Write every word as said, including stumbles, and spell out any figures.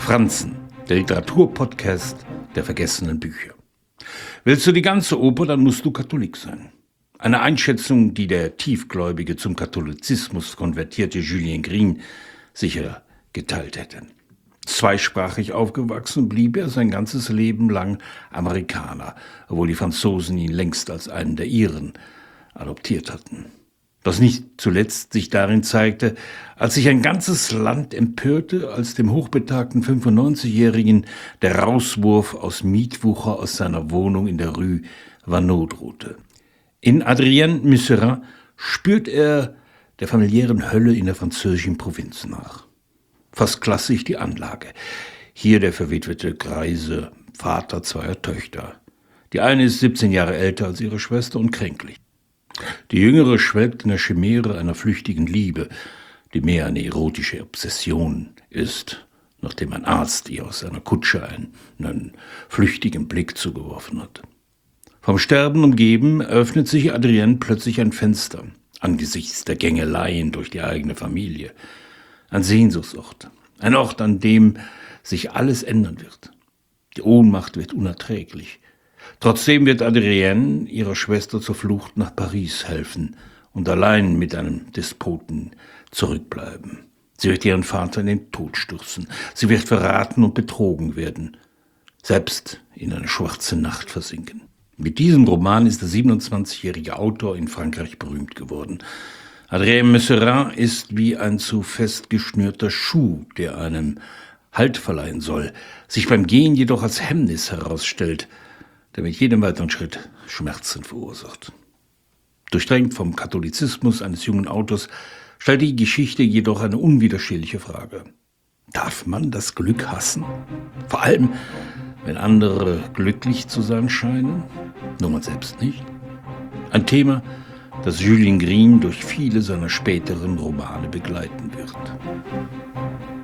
Franzen, der Literaturpodcast der vergessenen Bücher. Willst du die ganze Oper, dann musst du Katholik sein. Eine Einschätzung, die der tiefgläubige zum Katholizismus konvertierte Julien Green sicher geteilt hätte. Zweisprachig aufgewachsen blieb er sein ganzes Leben lang Amerikaner, obwohl die Franzosen ihn längst als einen der ihren adoptiert hatten. Was nicht zuletzt sich darin zeigte, als sich ein ganzes Land empörte, als dem hochbetagten fünfundneunzigjährigen der Rauswurf aus Mietwucher aus seiner Wohnung in der Rue Vaneau drohte. In Adrien Musserin spürt er der familiären Hölle in der französischen Provinz nach. Fast klassisch die Anlage. Hier der verwitwete greise Vater zweier Töchter. Die eine ist siebzehn Jahre älter als ihre Schwester und kränklich. Die jüngere schwelgt in der Chimäre einer flüchtigen Liebe, die mehr eine erotische Obsession ist, nachdem ein Arzt ihr aus seiner Kutsche einen flüchtigen Blick zugeworfen hat. Vom Sterben umgeben öffnet sich Adrienne plötzlich ein Fenster, angesichts der Gängeleien durch die eigene Familie. Ein Sehnsuchtsort, ein Ort, an dem sich alles ändern wird. Die Ohnmacht wird unerträglich. Trotzdem wird Adrienne ihrer Schwester zur Flucht nach Paris helfen und allein mit einem Despoten zurückbleiben. Sie wird ihren Vater in den Tod stürzen. Sie wird verraten und betrogen werden, selbst in eine schwarze Nacht versinken. Mit diesem Roman ist der siebenundzwanzigjährige Autor in Frankreich berühmt geworden. Adrien Musserin ist wie ein zu fest geschnürter Schuh, der einem Halt verleihen soll, sich beim Gehen jedoch als Hemmnis herausstellt, der mit jedem weiteren Schritt Schmerzen verursacht. Durchdrängt vom Katholizismus eines jungen Autors stellt die Geschichte jedoch eine unwiderstehliche Frage. Darf man das Glück hassen? Vor allem, wenn andere glücklich zu sein scheinen, nur man selbst nicht? Ein Thema, das Julien Green durch viele seiner späteren Romane begleiten wird.